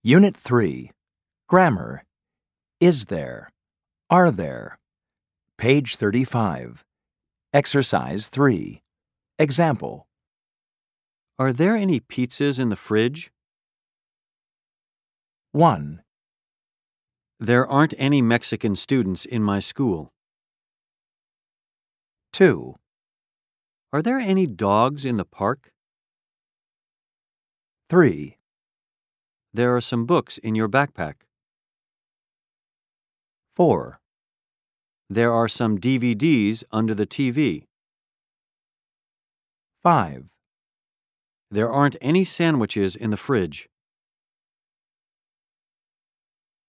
Unit 3. Grammar. Is there? Are there? Page 35. Exercise 3. Example. Are there any pizzas in the fridge? 1, There aren't any Mexican students in my school. 2, Are there any dogs in the park? 3, There are some books in your backpack. 4, There are some DVDs under the TV. 5, There aren't any sandwiches in the fridge.